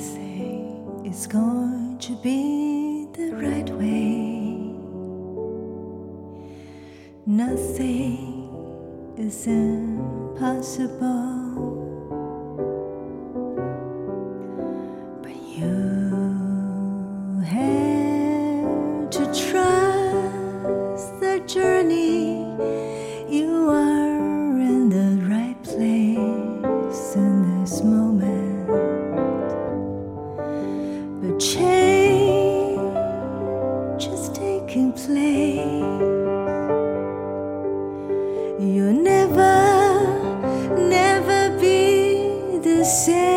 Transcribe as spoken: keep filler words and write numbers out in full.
say it's going to be the right way. Nothing is impossible, but you have to trust the journey. You are in the right place in this moment, but change is taking place. You'll never, never be the same.